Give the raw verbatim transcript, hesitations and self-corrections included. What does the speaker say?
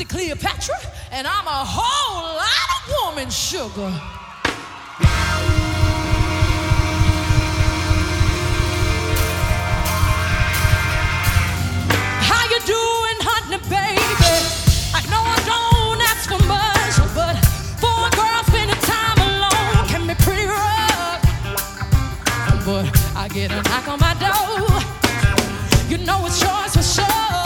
Cleopatra, and I'm a whole lot of woman sugar. How you doing, honey, baby? I know I don't ask for much, but for a girl spending time alone can be pretty rough. But I get a knock on my door, you know it's yours for sure.